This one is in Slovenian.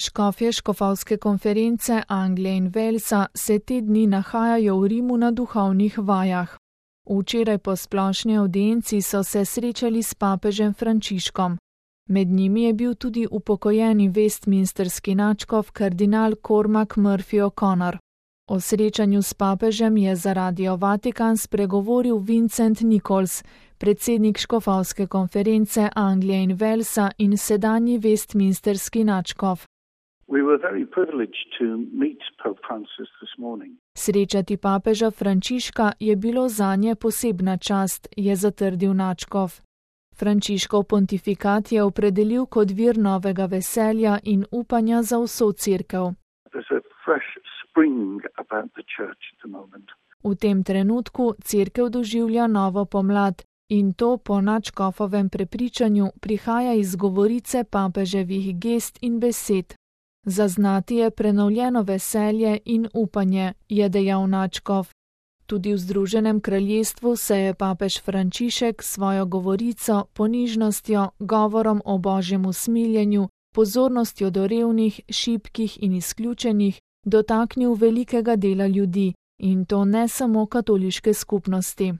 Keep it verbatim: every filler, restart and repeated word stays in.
Škofje škofovske konference Anglije in Walesa se te dni nahajajo v Rimu na duhovnih vajah. Včeraj po splošni avdienci so se srečali s papežem Frančiškom. Med njimi je bil tudi upokojeni westminsterski nadškof kardinal Cormac Murphy O'Connor. O srečanju s papežem je za Radio Vatikan spregovoril Vincent Nichols, predsednik škofovske konference Anglije in Walesa in sedanji westminsterski nadškof. We were very privileged to meet Pope Francis this morning. Srečati papeža Frančiška je bilo zanje posebna čast, je zatrdil nadškof. Frančiškov pontifikat je opredelil kot vir novega veselja in upanja za vso cerkev. There's a fresh spring about the church at the moment. V tem trenutku cerkev doživlja novo pomlad in to po nadškofovem prepričanju prihaja iz govorice papeževih gest in besed. Zaznati je prenovljeno veselje in upanje, je dejal nadškof. Tudi v Združenem kraljestvu se je papež Frančišek svojo govorico, ponižnostjo, govorom o božjem usmiljenju, pozornostjo do revnih, šibkih in izključenih dotaknil velikega dela ljudi, in to ne samo katoliške skupnosti.